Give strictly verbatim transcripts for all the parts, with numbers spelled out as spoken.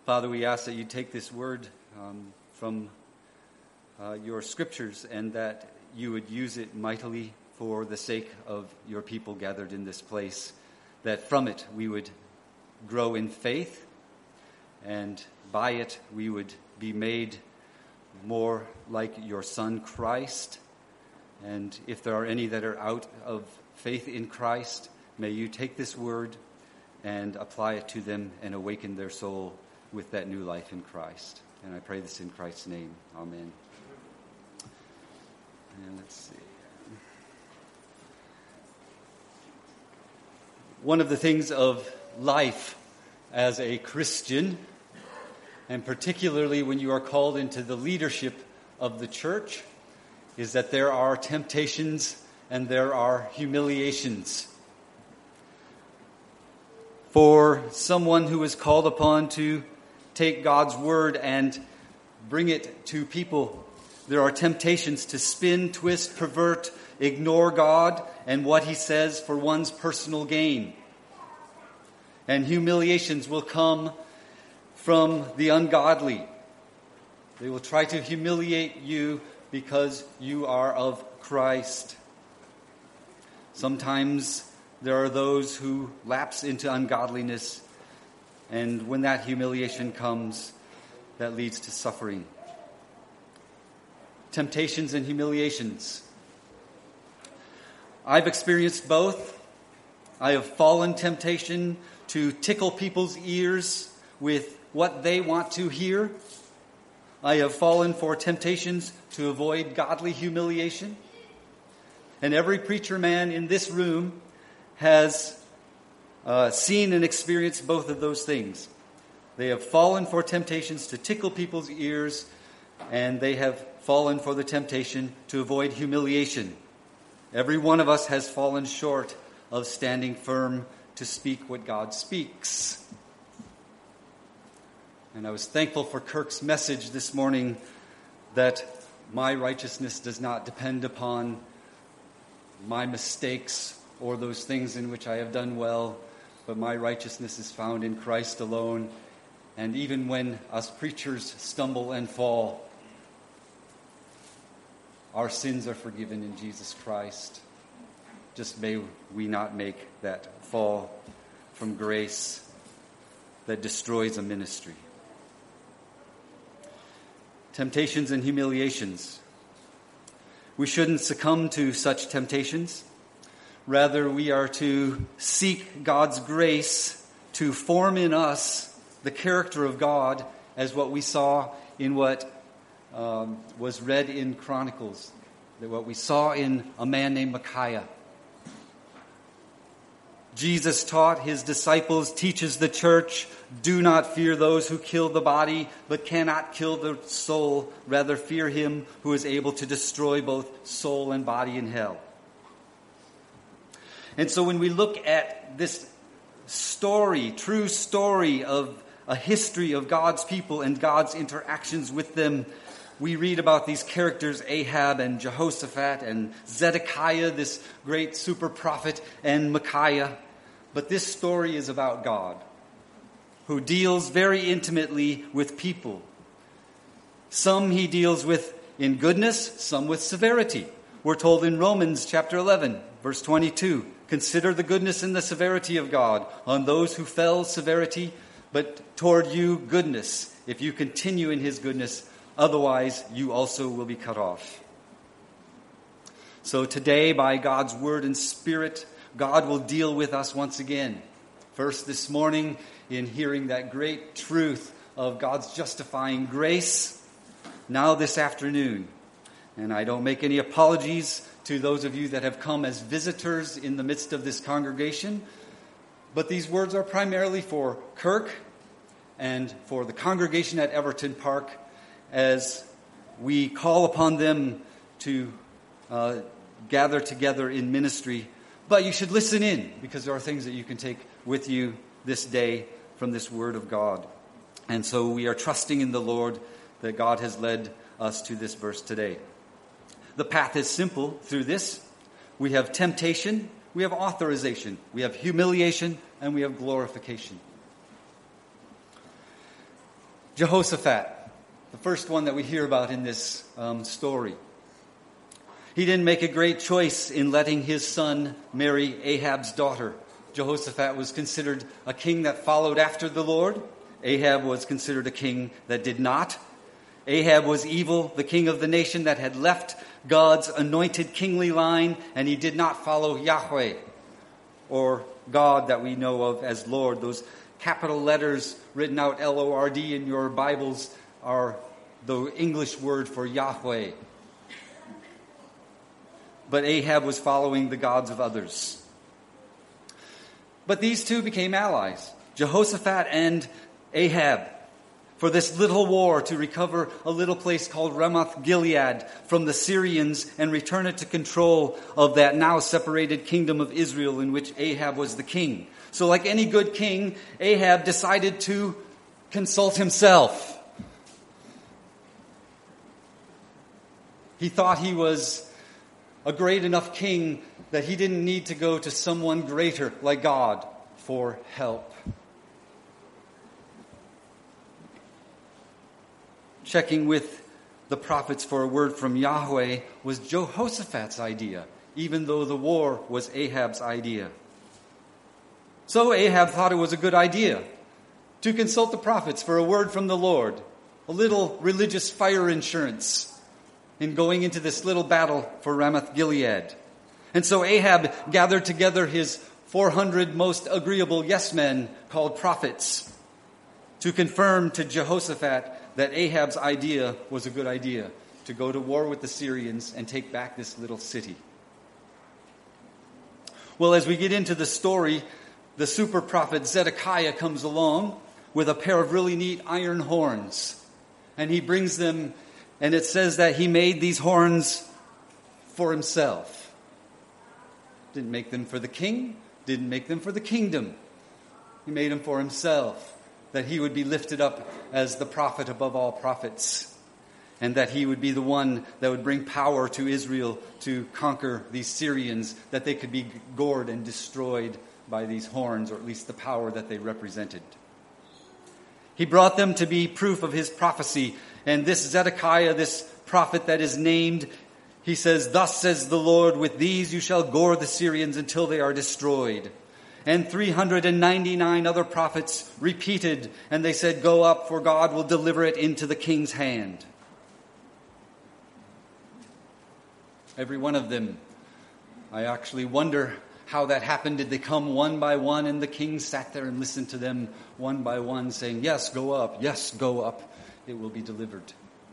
Father, we ask that you take this word um, from uh, your scriptures and that you would use it mightily for the sake of your people gathered in this place, that from it we would grow in faith, and by it we would be made more like your Son, Christ. And if there are any that are out of faith in Christ, may you take this word and apply it to them and awaken their soul with that new life in Christ. And I pray this in Christ's name. Amen. And let's see. One of the things of life as a Christian, and particularly when you are called into the leadership of the church, is that there are temptations and there are humiliations. For someone who is called upon to take God's word and bring it to people, there are temptations to spin, twist, pervert, ignore God and what he says for one's personal gain. And humiliations will come from the ungodly. They will try to humiliate you because you are of Christ. Sometimes there are those who lapse into ungodliness, and when that humiliation comes, that leads to suffering. Temptations and humiliations. I've experienced both. I have fallen temptation to tickle people's ears with what they want to hear. I have fallen for temptations to avoid godly humiliation. And every preacher man in this room has uh, seen and experienced both of those things. They have fallen for temptations to tickle people's ears, and they have fallen for the temptation to avoid humiliation. Every one of us has fallen short of standing firm to speak what God speaks. And I was thankful for Kirk's message this morning that my righteousness does not depend upon my mistakes or those things in which I have done well, but my righteousness is found in Christ alone. And even when us preachers stumble and fall, our sins are forgiven in Jesus Christ. Just may we not make that fall from grace that destroys a ministry. Temptations and humiliations. We shouldn't succumb to such temptations. Rather, we are to seek God's grace to form in us the character of God, as what we saw in what um, was read in Chronicles, that what we saw in a man named Micaiah. Jesus taught his disciples, teaches the church, do not fear those who kill the body, but cannot kill the soul. Rather, fear him who is able to destroy both soul and body in hell. And so when we look at this story, true story of a history of God's people and God's interactions with them, we read about these characters, Ahab and Jehoshaphat and Zedekiah, this great super prophet, and Micaiah. But this story is about God, who deals very intimately with people. Some he deals with in goodness, some with severity. We're told in Romans chapter eleven, verse twenty-two, consider the goodness and the severity of God. On those who fell, severity, but toward you, goodness, if you continue in his goodness. Otherwise, you also will be cut off. So today, by God's word and spirit, God will deal with us once again. First this morning, in hearing that great truth of God's justifying grace. Now this afternoon. And I don't make any apologies to those of you that have come as visitors in the midst of this congregation. But these words are primarily for Kirk and for the congregation at Everton Park, as we call upon them to uh, gather together in ministry. But you should listen in, because there are things that you can take with you this day from this word of God. And so we are trusting in the Lord that God has led us to this verse today. The path is simple through this. We have temptation, we have authorization, we have humiliation, and we have glorification. Jehoshaphat, the first one that we hear about in this um, story. He didn't make a great choice in letting his son marry Ahab's daughter. Jehoshaphat was considered a king that followed after the Lord. Ahab was considered a king that did not. Ahab was evil, the king of the nation that had left God's anointed kingly line, and he did not follow Yahweh, or God that we know of as Lord. Those capital letters written out L O R D in your Bibles are the English word for Yahweh. But Ahab was following the gods of others. But these two became allies, Jehoshaphat and Ahab, for this little war to recover a little place called Ramoth Gilead from the Syrians and return it to control of that now separated kingdom of Israel in which Ahab was the king. So like any good king, Ahab decided to consult himself. He thought he was a great enough king that he didn't need to go to someone greater like God for help. Checking with the prophets for a word from Yahweh was Jehoshaphat's idea, even though the war was Ahab's idea. So Ahab thought it was a good idea to consult the prophets for a word from the Lord, a little religious fire insurance in going into this little battle for Ramoth Gilead. And so Ahab gathered together his four hundred most agreeable yes men called prophets to confirm to Jehoshaphat that Ahab's idea was a good idea, to go to war with the Syrians and take back this little city. Well, as we get into the story, the super prophet Zedekiah comes along with a pair of really neat iron horns. And he brings them, and it says that he made these horns for himself. Didn't make them for the king, didn't make them for the kingdom. He made them for himself, that he would be lifted up as the prophet above all prophets, and that he would be the one that would bring power to Israel to conquer these Syrians, that they could be gored and destroyed by these horns, or at least the power that they represented. He brought them to be proof of his prophecy, and this Zedekiah, this prophet that is named, he says, "Thus says the Lord, with these you shall gore the Syrians until they are destroyed." And three hundred ninety-nine other prophets repeated, and they said, "Go up, for God will deliver it into the king's hand." Every one of them. I actually wonder how that happened. Did they come one by one, and the king sat there and listened to them one by one, saying, "Yes, go up. Yes, go up. It will be delivered."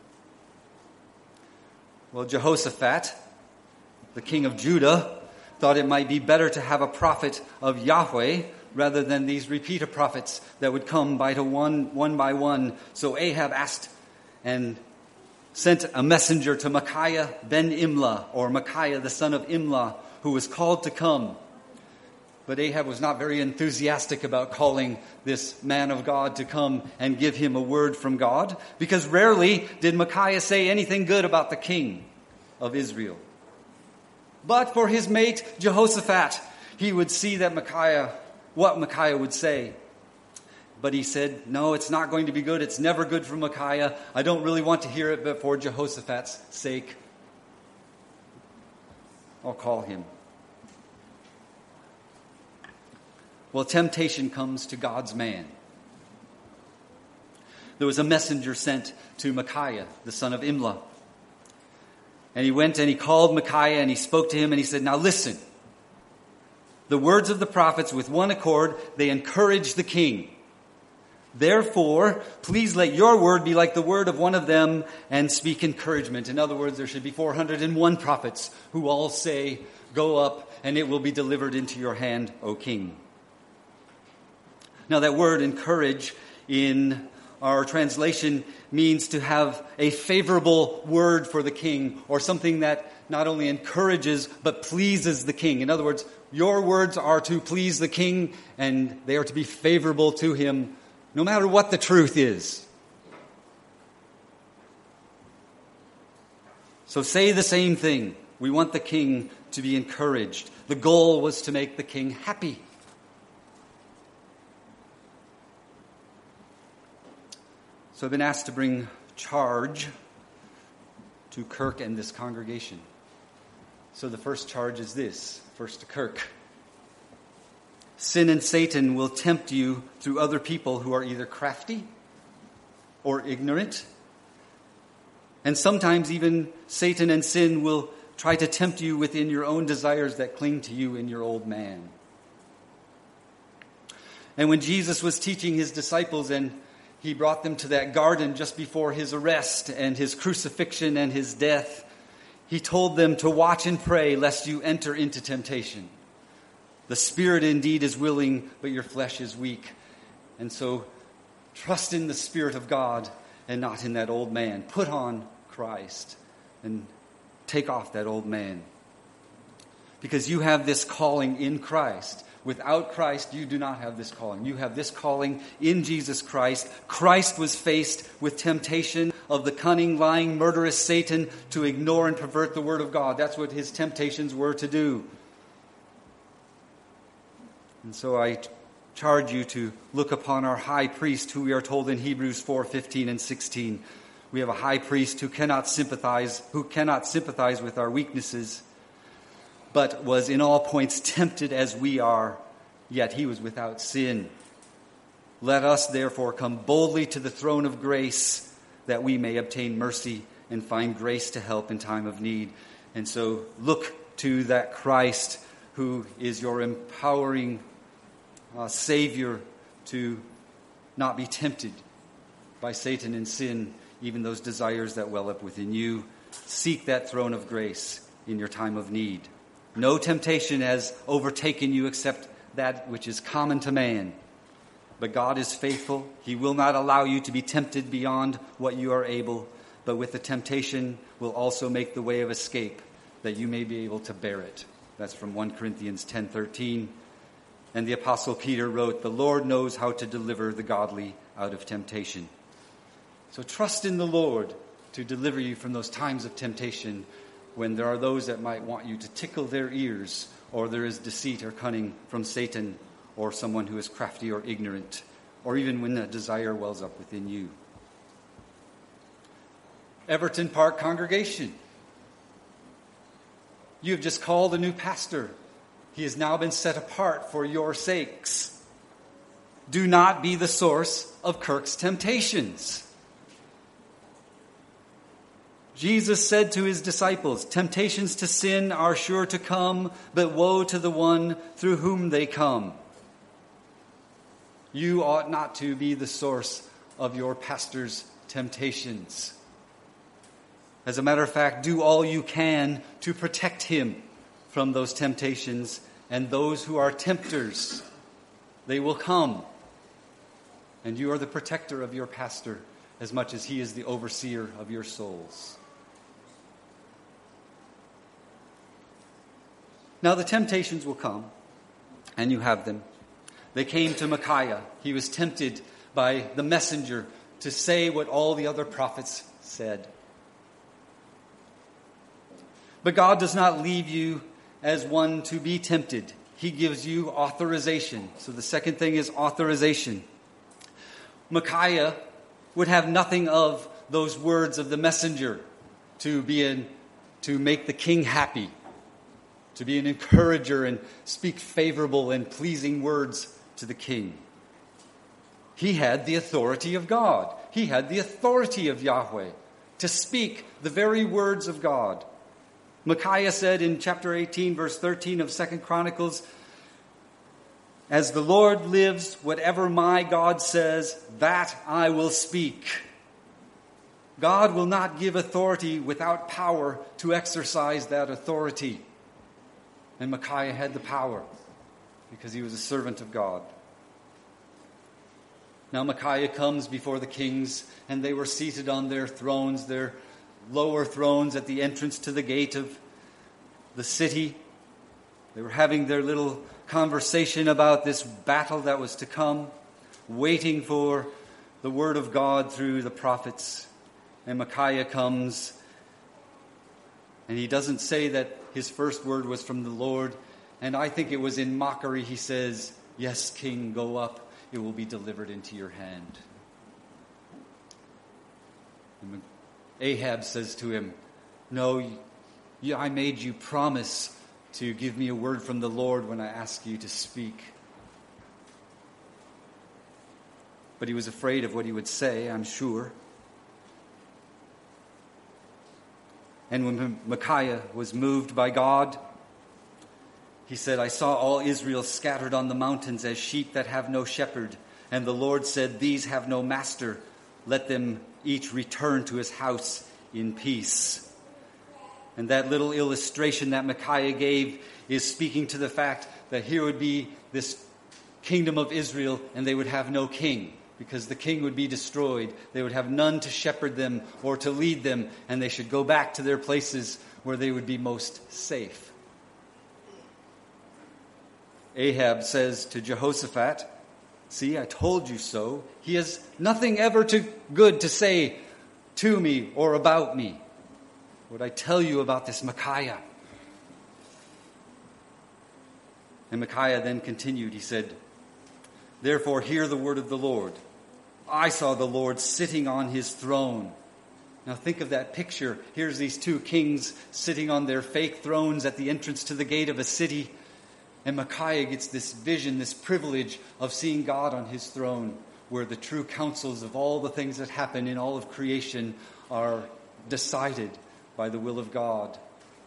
Well, Jehoshaphat, the king of Judah, thought it might be better to have a prophet of Yahweh rather than these repeater prophets that would come by to one, one by one. So Ahab asked and sent a messenger to Micaiah ben Imlah, or Micaiah the son of Imlah, who was called to come. But Ahab was not very enthusiastic about calling this man of God to come and give him a word from God, because rarely did Micaiah say anything good about the king of Israel. But for his mate Jehoshaphat, he would see that Micaiah, what Micaiah would say. But he said, "No, it's not going to be good. It's never good for Micaiah. I don't really want to hear it, but for Jehoshaphat's sake, I'll call him." Well, temptation comes to God's man. There was a messenger sent to Micaiah, the son of Imlah. And he went and he called Micaiah and he spoke to him and he said, "Now listen, the words of the prophets with one accord, they encourage the king. Therefore, please let your word be like the word of one of them and speak encouragement." In other words, there should be four hundred one prophets who all say, "Go up and it will be delivered into your hand, O king." Now that word encourage in our translation means to have a favorable word for the king, or something that not only encourages but pleases the king. In other words, your words are to please the king and they are to be favorable to him no matter what the truth is. So say the same thing. We want the king to be encouraged. The goal was to make the king happy. So I've been asked to bring charge to Kirk and this congregation. So the first charge is this, first to Kirk. Sin and Satan will tempt you through other people who are either crafty or ignorant. And sometimes even Satan and sin will try to tempt you within your own desires that cling to you in your old man. And when Jesus was teaching his disciples and he brought them to that garden just before his arrest and his crucifixion and his death, he told them to watch and pray lest you enter into temptation. The spirit indeed is willing, but your flesh is weak. And so trust in the Spirit of God and not in that old man. Put on Christ and take off that old man. Because you have this calling in Christ. Without Christ, you do not have this calling. You have this calling in Jesus Christ. Christ was faced with temptation of the cunning, lying, murderous Satan to ignore and pervert the word of God. That's what his temptations were to do. And so I charge you to look upon our high priest, who we are told in Hebrews four fifteen and sixteen. We have a high priest who cannot sympathize, who cannot sympathize with our weaknesses, but was in all points tempted as we are, yet he was without sin. Let us therefore come boldly to the throne of grace, that we may obtain mercy and find grace to help in time of need. And so look to that Christ who is your empowering uh, Savior to not be tempted by Satan and sin, even those desires that well up within you. Seek that throne of grace in your time of need. No temptation has overtaken you except that which is common to man. But God is faithful. He will not allow you to be tempted beyond what you are able, but with the temptation will also make the way of escape, that you may be able to bear it. That's from First Corinthians ten thirteen. And the Apostle Peter wrote, "The Lord knows how to deliver the godly out of temptation." So trust in the Lord to deliver you from those times of temptation when there are those that might want you to tickle their ears, or there is deceit or cunning from Satan or someone who is crafty or ignorant, or even when a desire wells up within you. Everton Park congregation, you have just called a new pastor. He has now been set apart for your sakes. Do not be the source of Kirk's temptations. Jesus said to his disciples, "Temptations to sin are sure to come, but woe to the one through whom they come." You ought not to be the source of your pastor's temptations. As a matter of fact, do all you can to protect him from those temptations, and those who are tempters, they will come. And you are the protector of your pastor as much as he is the overseer of your souls. Now the temptations will come, and you have them. They came to Micaiah. He was tempted by the messenger to say what all the other prophets said. But God does not leave you as one to be tempted. He gives you authorization. So the second thing is authorization. Micaiah would have nothing of those words of the messenger to be in, to make the king happy, to be an encourager and speak favorable and pleasing words to the king. He had the authority of God. He had the authority of Yahweh to speak the very words of God. Micaiah said in chapter eighteen, verse thirteen of Second Chronicles, "As the Lord lives, whatever my God says, that I will speak." God will not give authority without power to exercise that authority. And Micaiah had the power because he was a servant of God. Now Micaiah comes before the kings, and they were seated on their thrones, their lower thrones at the entrance to the gate of the city. They were having their little conversation about this battle that was to come, waiting for the word of God through the prophets. And Micaiah comes, and he doesn't say that his first word was from the Lord. And I think it was in mockery. He says, "Yes, King, go up. It will be delivered into your hand." Ahab says to him, "No, you, I made you promise to give me a word from the Lord when I ask you to speak." But he was afraid of what he would say, I'm sure. And when Micaiah was moved by God, he said, "I saw all Israel scattered on the mountains as sheep that have no shepherd. And the Lord said, these have no master. Let them each return to his house in peace." And that little illustration that Micaiah gave is speaking to the fact that here would be this kingdom of Israel and they would have no king, because the king would be destroyed. They would have none to shepherd them or to lead them, and they should go back to their places where they would be most safe. Ahab says to Jehoshaphat, "See, I told you so. He has nothing ever to good to say to me or about me. What I tell you about this Micaiah?" And Micaiah then continued. He said, "Therefore hear the word of the Lord. I saw the Lord sitting on his throne." Now think of that picture. Here's these two kings sitting on their fake thrones at the entrance to the gate of a city. And Micaiah gets this vision, this privilege of seeing God on his throne, where the true counsels of all the things that happen in all of creation are decided by the will of God.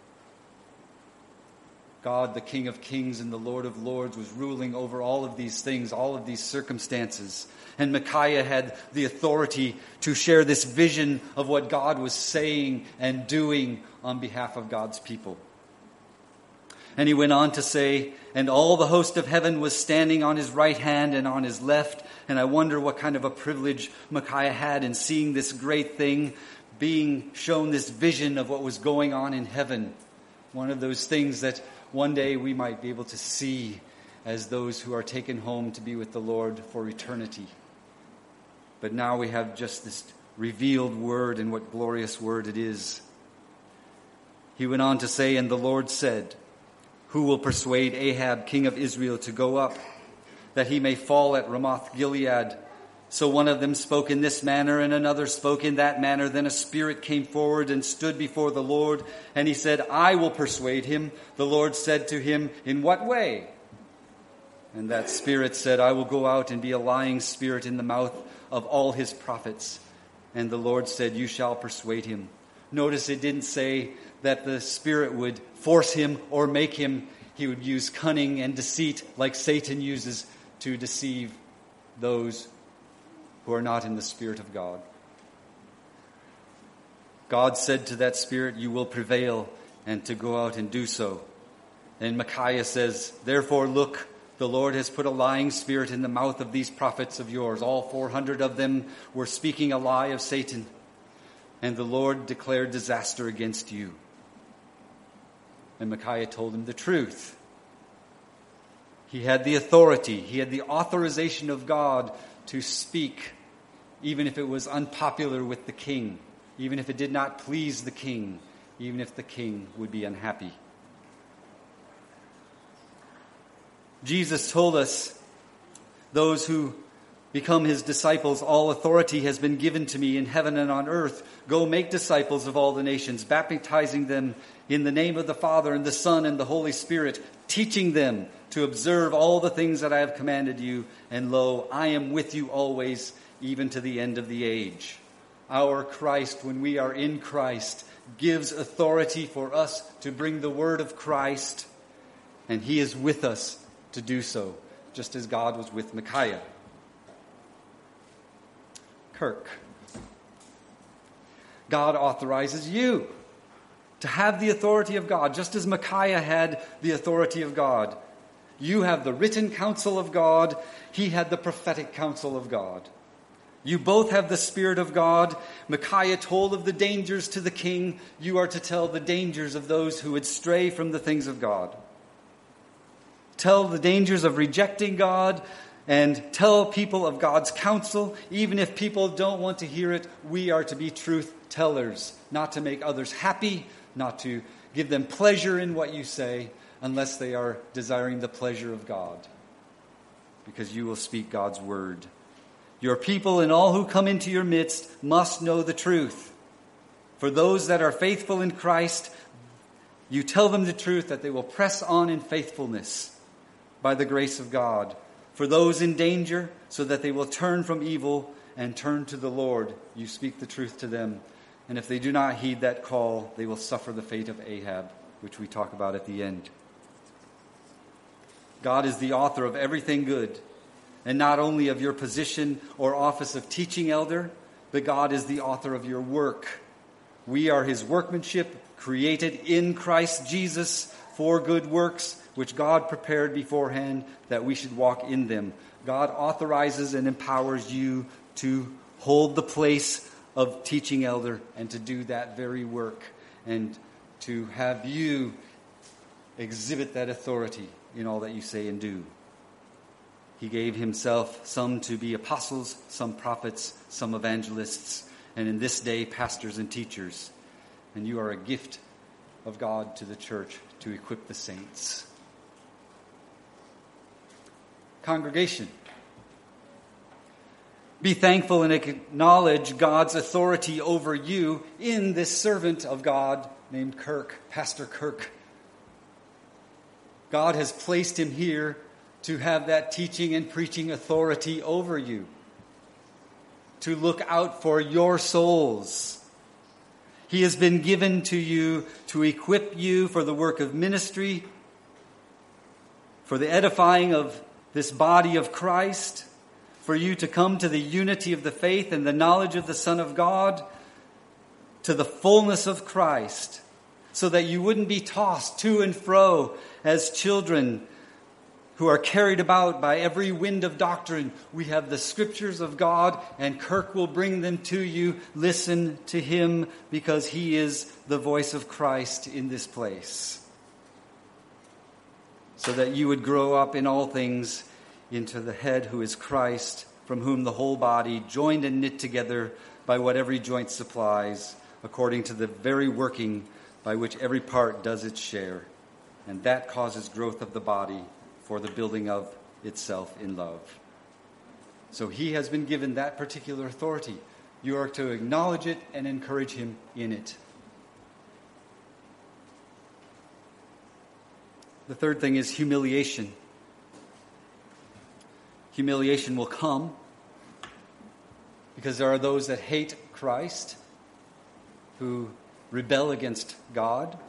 God, the King of Kings and the Lord of Lords, was ruling over all of these things, all of these circumstances. And Micaiah had the authority to share this vision of what God was saying and doing on behalf of God's people. And he went on to say, "And all the host of heaven was standing on his right hand and on his left." And I wonder what kind of a privilege Micaiah had in seeing this great thing, being shown this vision of what was going on in heaven. One of those things that one day we might be able to see as those who are taken home to be with the Lord for eternity. But now we have just this revealed word, and what glorious word it is. He went on to say, "And the Lord said, who will persuade Ahab, king of Israel, to go up, that he may fall at Ramoth Gilead?" So one of them spoke in this manner, and another spoke in that manner. Then a spirit came forward and stood before the Lord, and he said, "I will persuade him." The Lord said to him, "In what way?" And that spirit said, "I will go out and be a lying spirit in the mouth of all his prophets." And the Lord said, "You shall persuade him." Notice it didn't say that the spirit would force him or make him. He would use cunning and deceit like Satan uses to deceive those who are not in the Spirit of God. God said to that spirit, "You will prevail," and to go out and do so. And Micaiah says, "Therefore look, the Lord has put a lying spirit in the mouth of these prophets of yours." All four hundred of them were speaking a lie of Satan. "And the Lord declared disaster against you." And Micaiah told him the truth. He had the authority, he had the authorization of God to speak, even if it was unpopular with the king, even if it did not please the king, even if the king would be unhappy. Jesus told us, those who become his disciples, "All authority has been given to me in heaven and on earth. Go make disciples of all the nations, baptizing them in the name of the Father and the Son and the Holy Spirit, teaching them to observe all the things that I have commanded you. And lo, I am with you always, even to the end of the age." Our Christ, when we are in Christ, gives authority for us to bring the word of Christ, and he is with us to do so, just as God was with Micaiah. Kirk, God authorizes you to have the authority of God, just as Micaiah had the authority of God. You have the written counsel of God. He had the prophetic counsel of God. You both have the Spirit of God. Micaiah told of the dangers to the king. You are to tell the dangers of those who would stray from the things of God. Tell the dangers of rejecting God, and tell people of God's counsel. Even if people don't want to hear it, we are to be truth tellers, not to make others happy, not to give them pleasure in what you say, unless they are desiring the pleasure of God, because you will speak God's word. Your people and all who come into your midst must know the truth. For those that are faithful in Christ, you tell them the truth that they will press on in faithfulness by the grace of God. For those in danger, so that they will turn from evil and turn to the Lord, you speak the truth to them. And if they do not heed that call, they will suffer the fate of Ahab, which we talk about at the end. God is the author of everything good, and not only of your position or office of teaching elder, but God is the author of your work. We are his workmanship, created in Christ Jesus for good works, which God prepared beforehand that we should walk in them. God authorizes and empowers you to hold the place of teaching elder and to do that very work and to have you exhibit that authority in all that you say and do. He gave himself some to be apostles, some prophets, some evangelists, and in this day pastors and teachers. And you are a gift of God to the church to equip the saints. Congregation, be thankful and acknowledge God's authority over you in this servant of God named Kirk, Pastor Kirk. God has placed him here to have that teaching and preaching authority over you, to look out for your souls. He has been given to you to equip you for the work of ministry, for the edifying of this body of Christ, for you to come to the unity of the faith and the knowledge of the Son of God, to the fullness of Christ, so that you wouldn't be tossed to and fro as children who are carried about by every wind of doctrine. We have the scriptures of God, and Kirk will bring them to you. Listen to him, because he is the voice of Christ in this place, so that you would grow up in all things into the head, who is Christ, from whom the whole body, joined and knit together by what every joint supplies, according to the very working by which every part does its share, and that causes growth of the body for the building of itself in love. So he has been given that particular authority. You are to acknowledge it and encourage him in it. The third thing is humiliation. Humiliation will come because there are those that hate Christ, who rebel against God.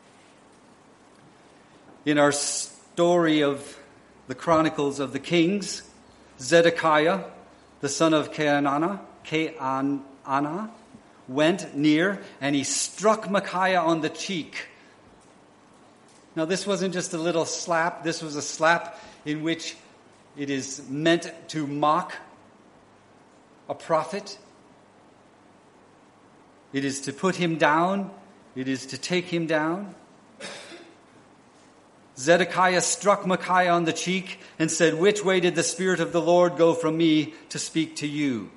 In our story of the Chronicles of the Kings, Zedekiah, the son of Keanana, Keanana, went near and he struck Micaiah on the cheek. Now, this wasn't just a little slap. This was a slap in which it is meant to mock a prophet. It is to put him down. It is to take him down. Zedekiah struck Micaiah on the cheek and said, "Which way did the Spirit of the Lord go from me to speak to you?"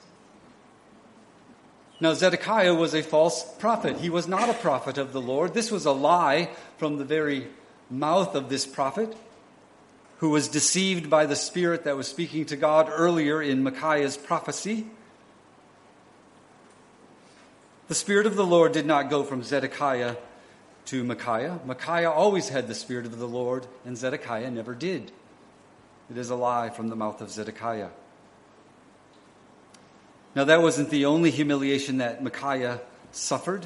Now, Zedekiah was a false prophet. He was not a prophet of the Lord. This was a lie from the very mouth of this prophet, who was deceived by the spirit that was speaking to God earlier in Micaiah's prophecy. The Spirit of the Lord did not go from Zedekiah to Micaiah. Micaiah always had the Spirit of the Lord, and Zedekiah never did. It is a lie from the mouth of Zedekiah. Now, that wasn't the only humiliation that Micaiah suffered.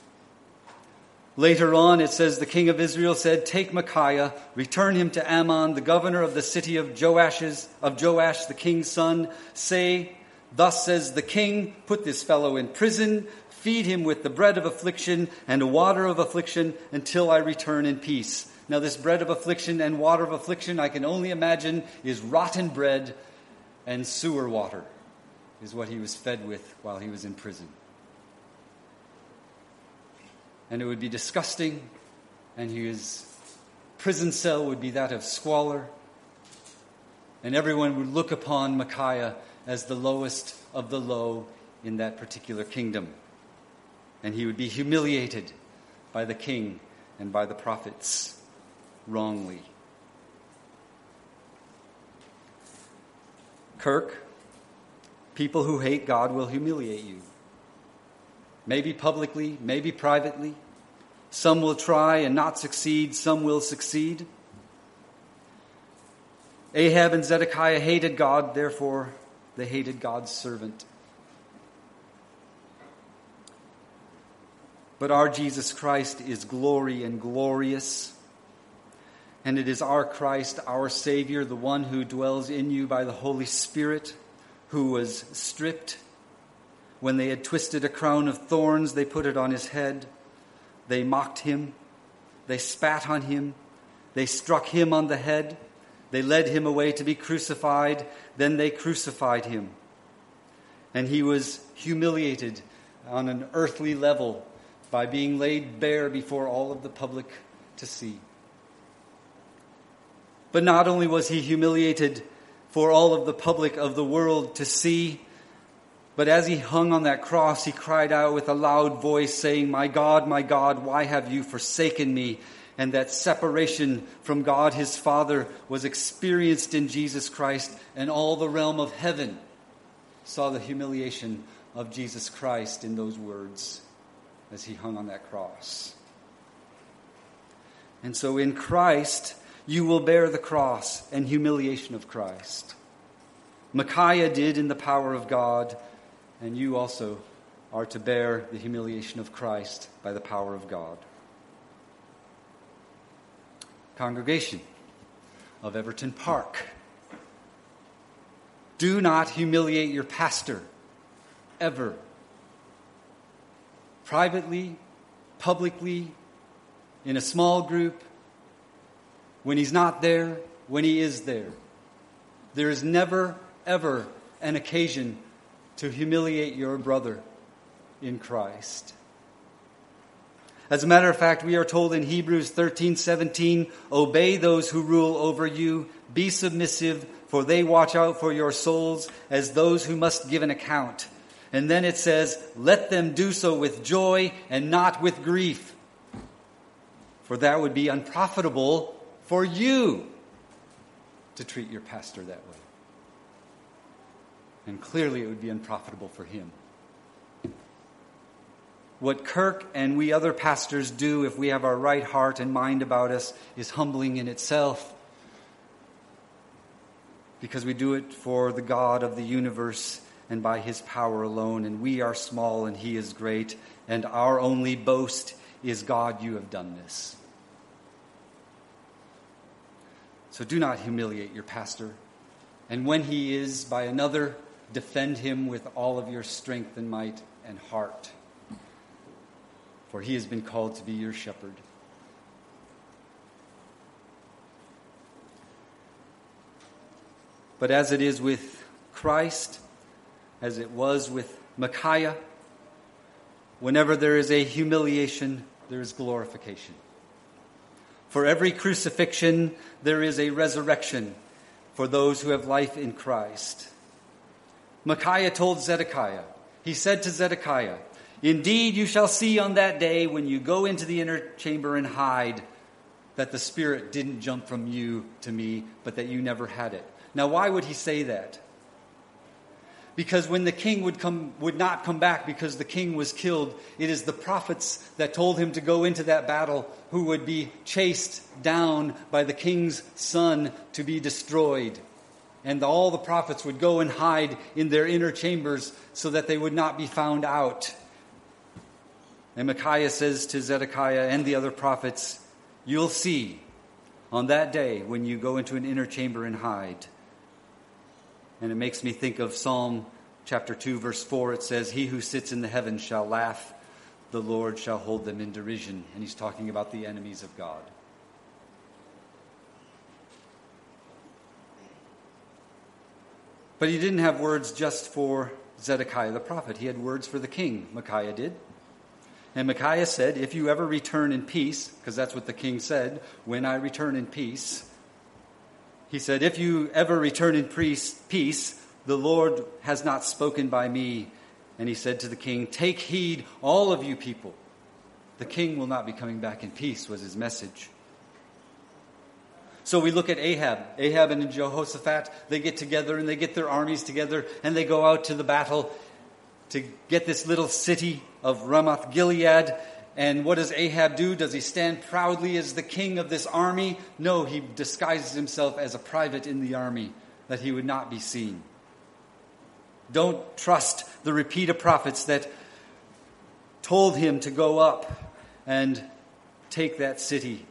Later on, it says, the king of Israel said, "Take Micaiah, return him to Ammon, the governor of the city of Joash's, of Joash, the king's son. Say, thus says the king, put this fellow in prison, feed him with the bread of affliction and water of affliction until I return in peace." Now, this bread of affliction and water of affliction, I can only imagine, is rotten bread and sewer water, is what he was fed with while he was in prison. And it would be disgusting, and his prison cell would be that of squalor, and everyone would look upon Micaiah as the lowest of the low in that particular kingdom. And he would be humiliated by the king and by the prophets wrongly. Kirk, people who hate God will humiliate you. maybe publicly, maybe privately. Some will try and not succeed, some will succeed. Ahab and Zedekiah hated God, therefore they hated God's servant. But our Jesus Christ is glory and glorious. And it is our Christ, our Savior, the one who dwells in you by the Holy Spirit, who was stripped. When they had twisted a crown of thorns, they put it on his head. They mocked him. They spat on him. They struck him on the head. They led him away to be crucified. Then they crucified him. And he was humiliated on an earthly level by being laid bare before all of the public to see. But not only was he humiliated for all of the public of the world to see, but as he hung on that cross, he cried out with a loud voice, saying, "My God, my God, why have you forsaken me?" And that separation from God his Father was experienced in Jesus Christ, and all the realm of heaven saw the humiliation of Jesus Christ in those words as he hung on that cross. And so in Christ, you will bear the cross and humiliation of Christ. Micaiah did in the power of God, and you also are to bear the humiliation of Christ by the power of God. Congregation of Everton Park, do not humiliate your pastor, ever. Privately, publicly, in a small group, when he's not there, when he is there. There is never, ever an occasion to humiliate your brother in Christ. As a matter of fact, we are told in Hebrews thirteen seventeen, "Obey those who rule over you, be submissive, for they watch out for your souls as those who must give an account." And then it says, "Let them do so with joy and not with grief, for that would be unprofitable for you to treat your pastor that way." And clearly it would be unprofitable for him. What Kirk and we other pastors do, if we have our right heart and mind about us, is humbling in itself. Because we do it for the God of the universe and by his power alone. And we are small and he is great. And our only boast is, "God, you have done this." So do not humiliate your pastor. And when he is by another, defend him with all of your strength and might and heart. For he has been called to be your shepherd. But as it is with Christ, as it was with Micaiah, whenever there is a humiliation, there is glorification. For every crucifixion, there is a resurrection for those who have life in Christ. Micaiah told Zedekiah, he said to Zedekiah, "Indeed, you shall see on that day when you go into the inner chamber and hide that the Spirit didn't jump from you to me, but that you never had it." Now, why would he say that? Because when the king would come, would not come back because the king was killed, it is the prophets that told him to go into that battle who would be chased down by the king's son to be destroyed. And all the prophets would go and hide in their inner chambers so that they would not be found out. And Micaiah says to Zedekiah and the other prophets, "You'll see on that day when you go into an inner chamber and hide." And it makes me think of Psalm chapter two, verse four. It says, "He who sits in the heavens shall laugh. The Lord shall hold them in derision." And he's talking about the enemies of God. But he didn't have words just for Zedekiah the prophet. He had words for the king. Micaiah did. And Micaiah said, "If you ever return in peace," because that's what the king said, "when I return in peace." He said, "If you ever return in peace, the Lord has not spoken by me." And he said to the king, "Take heed, all of you people. The king will not be coming back in peace," was his message. So we look at Ahab. Ahab and Jehoshaphat, they get together and they get their armies together and they go out to the battle to get this little city of Ramoth Gilead. And what does Ahab do? Does he stand proudly as the king of this army? No, he disguises himself as a private in the army, that he would not be seen. Don't trust the repeat of prophets that told him to go up and take that city.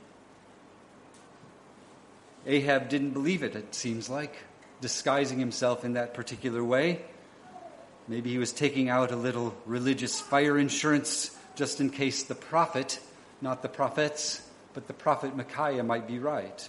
Ahab didn't believe it, it seems like, disguising himself in that particular way. Maybe he was taking out a little religious fire insurance just in case the prophet, not the prophets, but the prophet Micaiah might be right.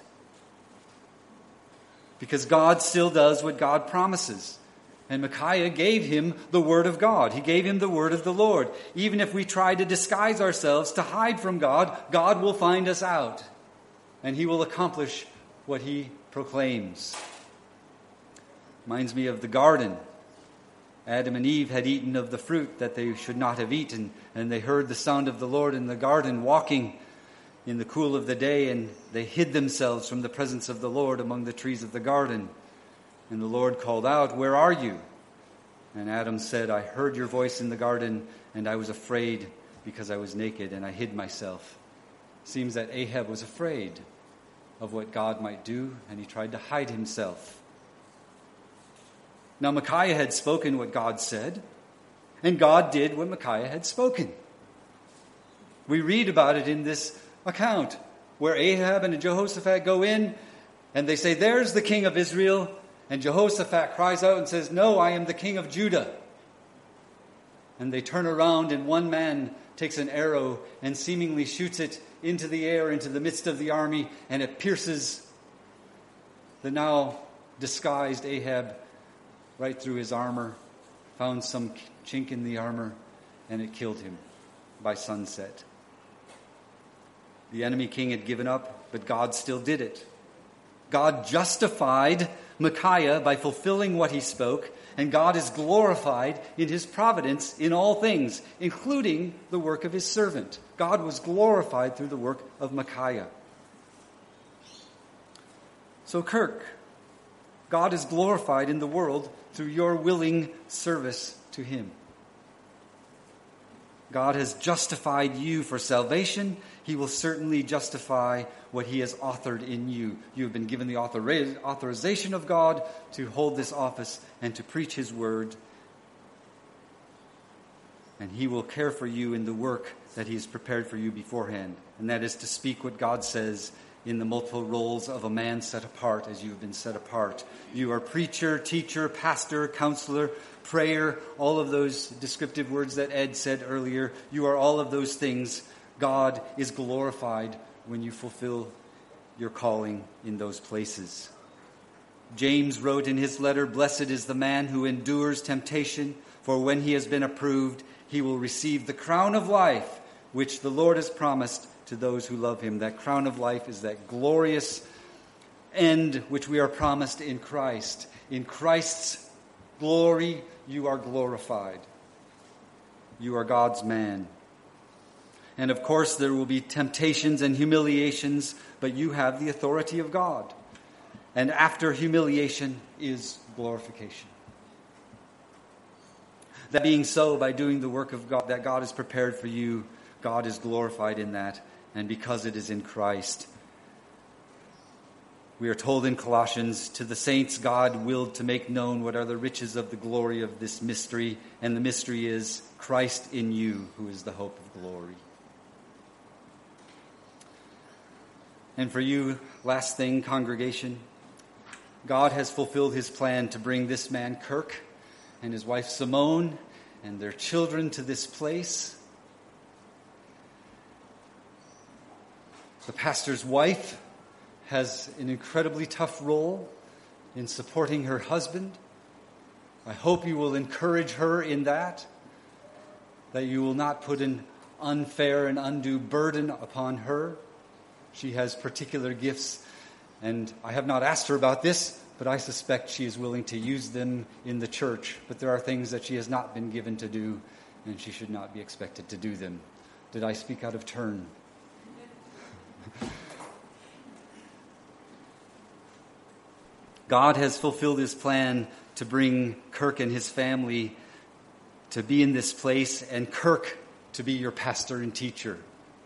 Because God still does what God promises. And Micaiah gave him the word of God. He gave him the word of the Lord. Even if we try to disguise ourselves, to hide from God, God will find us out. And he will accomplish what he proclaims. Reminds me of the garden. Adam and Eve had eaten of the fruit that they should not have eaten, and they heard the sound of the Lord in the garden walking in the cool of the day, and they hid themselves from the presence of the Lord among the trees of the garden. And the Lord called out, "Where are you?" And Adam said, "I heard your voice in the garden, and I was afraid because I was naked, and I hid myself." Seems that Ahab was afraid of what God might do, and he tried to hide himself. Now Micaiah had spoken what God said, and God did what Micaiah had spoken. We read about it in this account, where Ahab and Jehoshaphat go in, and they say, "There's the king of Israel." And Jehoshaphat cries out and says, "No, I am the king of Judah." And they turn around, and one man takes an arrow and seemingly shoots it into the air, into the midst of the army, and it pierces the now disguised Ahab right through his armor, found some chink in the armor, and it killed him by sunset. The enemy king had given up, but God still did it. God justified Micaiah by fulfilling what he spoke, and God is glorified in his providence in all things, including the work of his servant. God was glorified through the work of Micaiah. So, Kirk, God is glorified in the world through your willing service to him. God has justified you for salvation. He will certainly justify what he has authored in you. You have been given the author- authorization of God to hold this office and to preach his word. And he will care for you in the work that he has prepared for you beforehand. And that is to speak what God says in the multiple roles of a man set apart as you have been set apart. You are preacher, teacher, pastor, counselor, prayer, all of those descriptive words that Ed said earlier. You are all of those things. God is glorified when you fulfill your calling in those places. James wrote in his letter, "Blessed is the man who endures temptation, for when he has been approved, he will receive the crown of life, which the Lord has promised to those who love him." That crown of life is that glorious end which we are promised in Christ. In Christ's glory, you are glorified. You are God's man. And of course, there will be temptations and humiliations, but you have the authority of God. And after humiliation is glorification. That being so, by doing the work of God that God has prepared for you, God is glorified in that, and because it is in Christ. We are told in Colossians, "To the saints God willed to make known what are the riches of the glory of this mystery, and the mystery is Christ in you, who is the hope of glory." And for you, last thing, congregation, God has fulfilled his plan to bring this man Kirk and his wife Simone and their children to this place. The pastor's wife has an incredibly tough role in supporting her husband. I hope you will encourage her in that, that you will not put an unfair and undue burden upon her. She has particular gifts, and I have not asked her about this, but I suspect she is willing to use them in the church. But there are things that she has not been given to do, and she should not be expected to do them. Did I speak out of turn? God has fulfilled his plan to bring Kirk and his family to be in this place, and Kirk to be your pastor and teacher.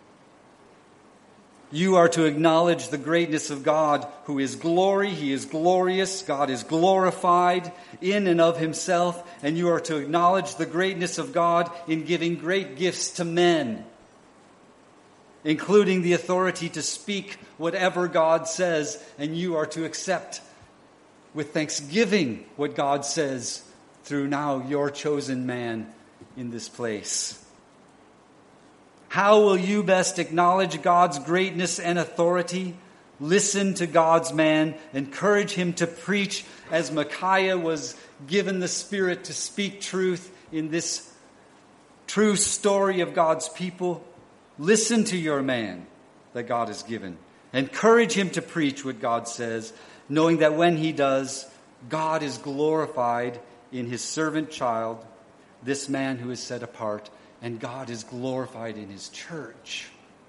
You are to acknowledge the greatness of God, who is glory. He is glorious. God is glorified in and of himself. And you are to acknowledge the greatness of God in giving great gifts to men, including the authority to speak whatever God says. And you are to accept with thanksgiving what God says through now your chosen man in this place. How will you best acknowledge God's greatness and authority? Listen to God's man. Encourage him to preach as Micaiah was given the Spirit to speak truth in this true story of God's people. Listen to your man that God has given. Encourage him to preach what God says, knowing that when he does, God is glorified in his servant child, this man who is set apart. And God is glorified in his church.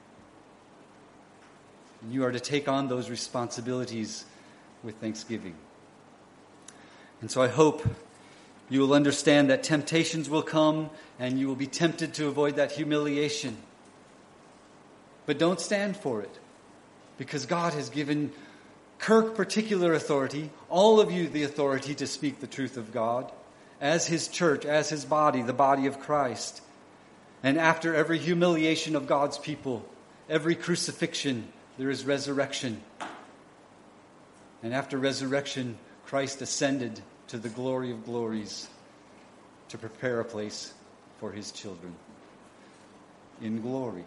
And you are to take on those responsibilities with thanksgiving. And so I hope you will understand that temptations will come and you will be tempted to avoid that humiliation. But don't stand for it, because God has given Kirk particular authority, all of you the authority to speak the truth of God, as his church, as his body, the body of Christ. And after every humiliation of God's people, every crucifixion, there is resurrection. And after resurrection, Christ ascended to the glory of glories to prepare a place for his children in glory.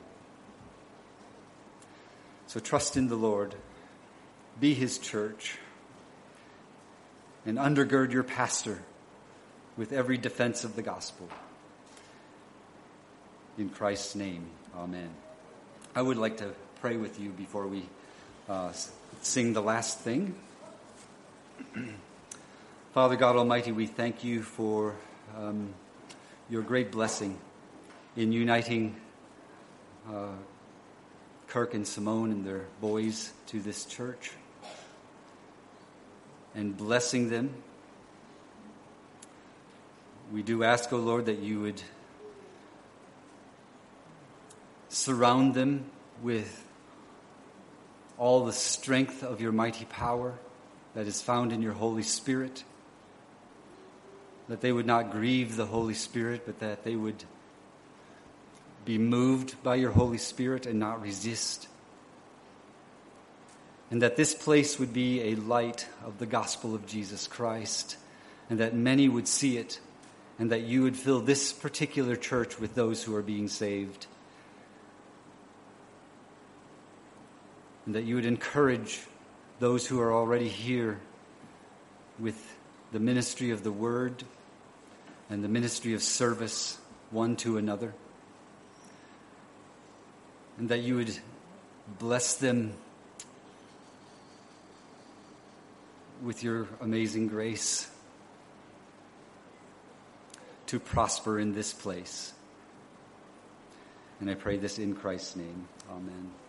So trust in the Lord, be his church, and undergird your pastor with every defense of the gospel. In Christ's name, amen. I would like to pray with you before we uh, sing the last thing. Father God Almighty, we thank you for um, your great blessing in uniting uh, Kirk and Simone and their boys to this church and blessing them. We do ask, O Lord, that you would surround them with all the strength of your mighty power that is found in your Holy Spirit. That they would not grieve the Holy Spirit, but that they would be moved by your Holy Spirit and not resist. And that this place would be a light of the gospel of Jesus Christ, and that many would see it, and that you would fill this particular church with those who are being saved. And that you would encourage those who are already here with the ministry of the word and the ministry of service one to another. And that you would bless them with your amazing grace to prosper in this place. And I pray this in Christ's name. Amen.